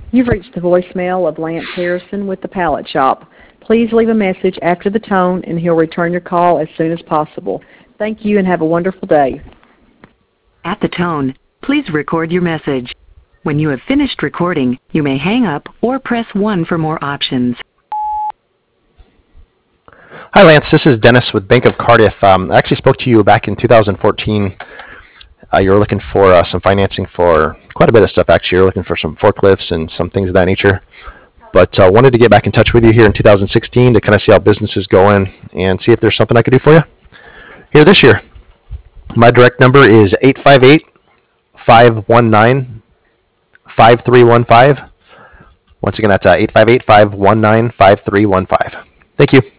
You've reached the voicemail of Lance Harrison with the Pallet Shop. Please leave a message after the tone, and he'll return your call as soon as possible. Thank you, and have a wonderful day. At the tone, please record your message. When you have finished recording, you may hang up or press 1 for more options. Hi, Lance. This is Dennis with Bank of Cardiff. I actually spoke to you back in 2014. You were looking for some financing for quite a bit of stuff, actually. You were looking for some forklifts and some things of that nature. But wanted to get back in touch with you here in 2016 to kind of see how business is going and see if there's something I could do for you here this year. My direct number is 858-519-5315. Once again, that's 858-519-5315. Thank you.